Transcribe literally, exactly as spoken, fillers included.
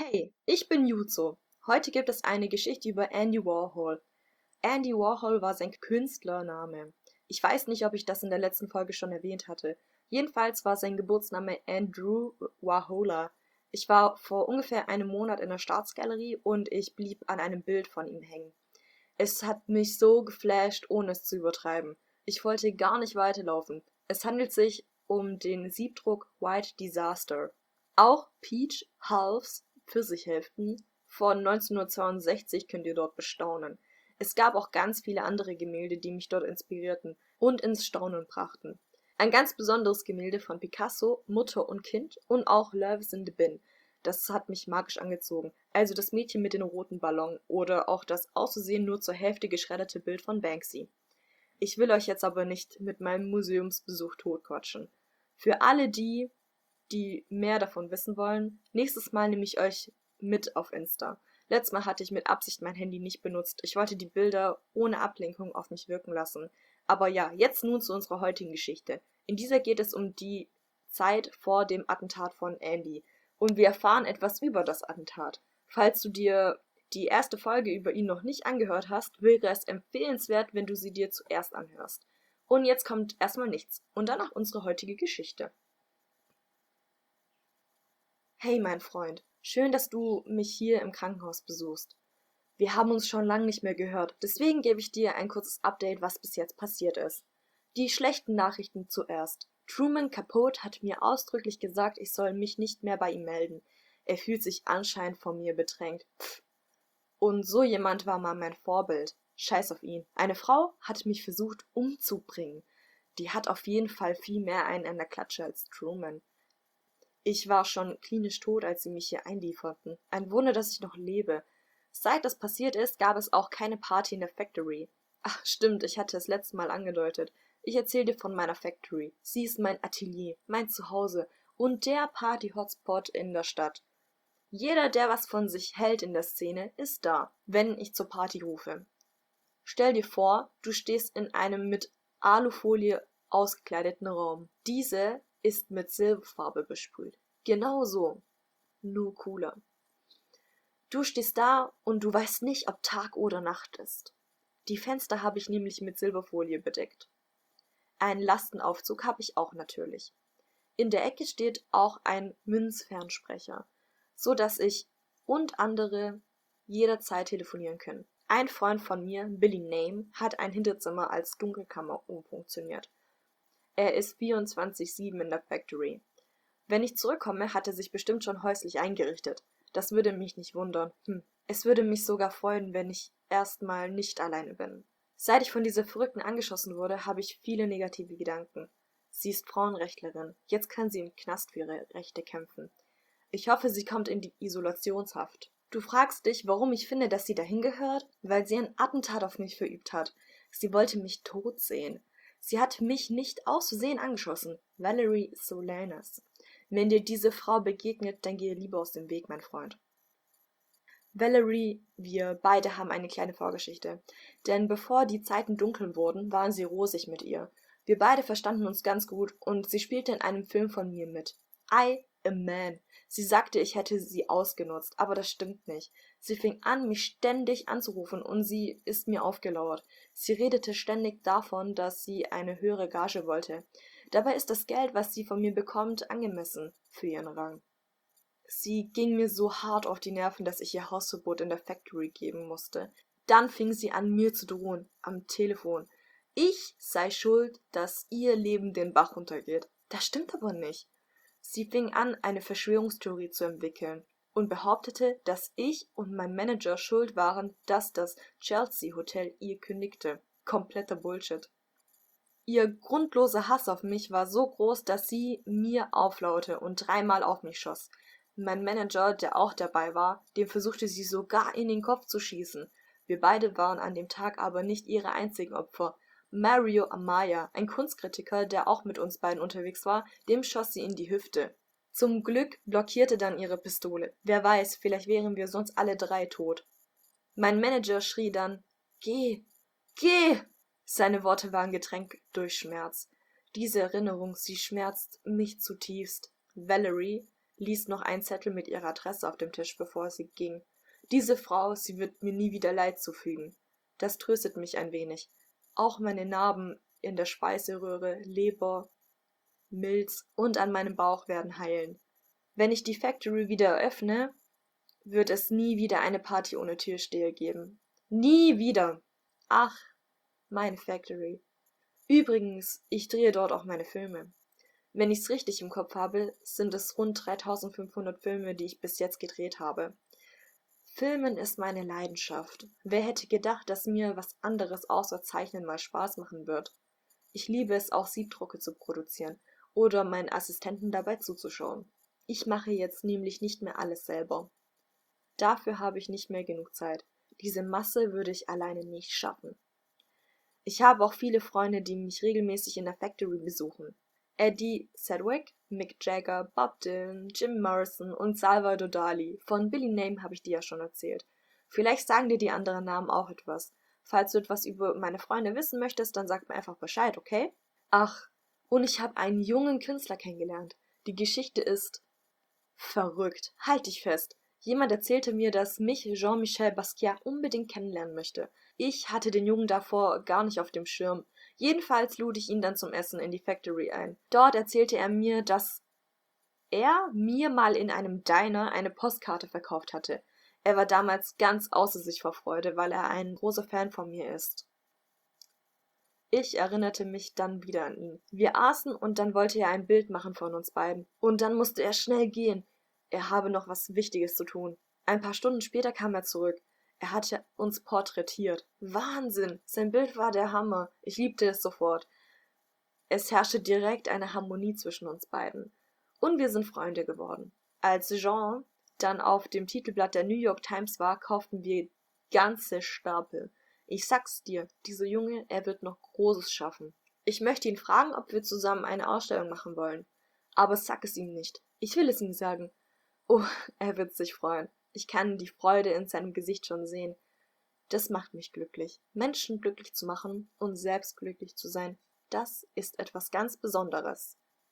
Hey, ich bin Juzo. Heute gibt es eine Geschichte über Andy Warhol. Andy Warhol war sein Künstlername. Ich weiß nicht, ob ich das in der letzten Folge schon erwähnt hatte. Jedenfalls war sein Geburtsname Andrew Warhola. Ich war vor ungefähr einem Monat in der Staatsgalerie und ich blieb an einem Bild von ihm hängen. Es hat mich so geflasht, ohne es zu übertreiben. Ich wollte gar nicht weiterlaufen. Es handelt sich um den Siebdruck White Disaster. Auch Peach Halves Pfirsichhälften von neunzehnhundertzweiundsechzig könnt ihr dort bestaunen. Es gab auch ganz viele andere Gemälde, die mich dort inspirierten und ins Staunen brachten. Ein ganz besonderes Gemälde von Picasso, Mutter und Kind, und auch Love is in the Bin. Das hat mich magisch angezogen. Also das Mädchen mit dem roten Ballon oder auch das auszusehen nur zur Hälfte geschredderte Bild von Banksy. Ich will euch jetzt aber nicht mit meinem Museumsbesuch totquatschen. Für alle die, die mehr davon wissen wollen, nächstes Mal nehme ich euch mit auf Insta. Letztes Mal hatte ich mit Absicht mein Handy nicht benutzt. Ich wollte die Bilder ohne Ablenkung auf mich wirken lassen. Aber ja, jetzt nun zu unserer heutigen Geschichte. In dieser geht es um die Zeit vor dem Attentat von Andy. Und wir erfahren etwas über das Attentat. Falls du dir die erste Folge über ihn noch nicht angehört hast, wäre es empfehlenswert, wenn du sie dir zuerst anhörst. Und jetzt kommt erstmal nichts und danach unsere heutige Geschichte. Hey, mein Freund, schön, dass du mich hier im Krankenhaus besuchst. Wir haben uns schon lange nicht mehr gehört, deswegen gebe ich dir ein kurzes Update, was bis jetzt passiert ist. Die schlechten Nachrichten zuerst. Truman Capote hat mir ausdrücklich gesagt, ich soll mich nicht mehr bei ihm melden. Er fühlt sich anscheinend von mir bedrängt. Pff. Und so jemand war mal mein Vorbild. Scheiß auf ihn. Eine Frau hat mich versucht umzubringen. Die hat auf jeden Fall viel mehr einen an der Klatsche als Truman. Ich war schon klinisch tot, als sie mich hier einlieferten. Ein Wunder, dass ich noch lebe. Seit das passiert ist, gab es auch keine Party in der Factory. Ach, stimmt, ich hatte es letztes Mal angedeutet. Ich erzähl dir von meiner Factory. Sie ist mein Atelier, mein Zuhause und der Party-Hotspot in der Stadt. Jeder, der was von sich hält in der Szene, ist da, wenn ich zur Party rufe. Stell dir vor, du stehst in einem mit Alufolie ausgekleideten Raum. Diese ist mit Silberfarbe besprüht. Genau so. Nur cooler. Du stehst da und du weißt nicht, ob Tag oder Nacht ist. Die Fenster habe ich nämlich mit Silberfolie bedeckt. Einen Lastenaufzug habe ich auch natürlich. In der Ecke steht auch ein Münzfernsprecher, so dass ich und andere jederzeit telefonieren können. Ein Freund von mir, Billy Name, hat ein Hinterzimmer als Dunkelkammer umfunktioniert. Er ist vierundzwanzig sieben in der Factory. Wenn ich zurückkomme, hat er sich bestimmt schon häuslich eingerichtet. Das würde mich nicht wundern. Hm. Es würde mich sogar freuen, wenn ich erstmal nicht alleine bin. Seit ich von dieser Verrückten angeschossen wurde, habe ich viele negative Gedanken. Sie ist Frauenrechtlerin. Jetzt kann sie im Knast für ihre Rechte kämpfen. Ich hoffe, sie kommt in die Isolationshaft. Du fragst dich, warum ich finde, dass sie dahin gehört? Weil sie ein Attentat auf mich verübt hat. Sie wollte mich tot sehen. Sie hat mich nicht aus Versehen angeschossen. Valerie Solanas. Wenn dir diese Frau begegnet, dann gehe lieber aus dem Weg, mein Freund. Valerie, wir beide haben eine kleine Vorgeschichte. Denn bevor die Zeiten dunkel wurden, waren sie rosig mit ihr. Wir beide verstanden uns ganz gut und sie spielte in einem Film von mir mit. I am Man. Sie sagte, ich hätte sie ausgenutzt, aber das stimmt nicht. Sie fing an, mich ständig anzurufen und sie ist mir aufgelauert. Sie redete ständig davon, dass sie eine höhere Gage wollte. Dabei ist das Geld, was sie von mir bekommt, angemessen für ihren Rang. Sie ging mir so hart auf die Nerven, dass ich ihr Hausverbot in der Factory geben musste. Dann fing sie an, mir zu drohen, am Telefon. Ich sei schuld, dass ihr Leben den Bach runtergeht. Das stimmt aber nicht. Sie fing an, eine Verschwörungstheorie zu entwickeln und behauptete, dass ich und mein Manager schuld waren, dass das Chelsea Hotel ihr kündigte. Kompletter Bullshit. Ihr grundloser Hass auf mich war so groß, dass sie mir auflaute und dreimal auf mich schoss. Mein Manager, der auch dabei war, dem versuchte sie sogar in den Kopf zu schießen. Wir beide waren an dem Tag aber nicht ihre einzigen Opfer. Mario Amaya, ein Kunstkritiker, der auch mit uns beiden unterwegs war, dem schoss sie in die Hüfte. Zum Glück blockierte dann ihre Pistole. Wer weiß, vielleicht wären wir sonst alle drei tot. Mein Manager schrie dann, »Geh, geh!« Seine Worte waren getränkt durch Schmerz. Diese Erinnerung, sie schmerzt mich zutiefst. Valerie, ließ noch einen Zettel mit ihrer Adresse auf dem Tisch, bevor sie ging. Diese Frau, sie wird mir nie wieder Leid zufügen. Das tröstet mich ein wenig. Auch meine Narben in der Speiseröhre, Leber, Milz und an meinem Bauch werden heilen. Wenn ich die Factory wieder eröffne, wird es nie wieder eine Party ohne Türsteher geben. Nie wieder! Ach, meine Factory. Übrigens, ich drehe dort auch meine Filme. Wenn ich's richtig im Kopf habe, sind es rund dreitausendfünfhundert Filme, die ich bis jetzt gedreht habe. Filmen ist meine Leidenschaft. Wer hätte gedacht, dass mir was anderes außer Zeichnen mal Spaß machen wird? Ich liebe es auch, Siebdrucke zu produzieren oder meinen Assistenten dabei zuzuschauen. Ich mache jetzt nämlich nicht mehr alles selber. Dafür habe ich nicht mehr genug Zeit. Diese Masse würde ich alleine nicht schaffen. Ich habe auch viele Freunde, die mich regelmäßig in der Factory besuchen. Eddie Sedgwick, Mick Jagger, Bob Dylan, Jim Morrison und Salvador Dali. Von Billy Name habe ich dir ja schon erzählt. Vielleicht sagen dir die anderen Namen auch etwas. Falls du etwas über meine Freunde wissen möchtest, dann sag mir einfach Bescheid, okay? Ach, und ich habe einen jungen Künstler kennengelernt. Die Geschichte ist verrückt. Halt dich fest. Jemand erzählte mir, dass mich Jean-Michel Basquiat unbedingt kennenlernen möchte. Ich hatte den Jungen davor gar nicht auf dem Schirm. Jedenfalls lud ich ihn dann zum Essen in die Factory ein. Dort erzählte er mir, dass er mir mal in einem Diner eine Postkarte verkauft hatte. Er war damals ganz außer sich vor Freude, weil er ein großer Fan von mir ist. Ich erinnerte mich dann wieder an ihn. Wir aßen und dann wollte er ein Bild machen von uns beiden. Und dann musste er schnell gehen. Er habe noch was Wichtiges zu tun. Ein paar Stunden später kam er zurück. Er hatte uns porträtiert. Wahnsinn! Sein Bild war der Hammer. Ich liebte es sofort. Es herrschte direkt eine Harmonie zwischen uns beiden. Und wir sind Freunde geworden. Als Jean dann auf dem Titelblatt der New York Times war, kauften wir ganze Stapel. Ich sag's dir, dieser Junge, er wird noch Großes schaffen. Ich möchte ihn fragen, ob wir zusammen eine Ausstellung machen wollen. Aber sag es ihm nicht. Ich will es ihm sagen. Oh, er wird sich freuen. Ich kann die Freude in seinem Gesicht schon sehen. Das macht mich glücklich. Menschen glücklich zu machen und selbst glücklich zu sein, das ist etwas ganz Besonderes.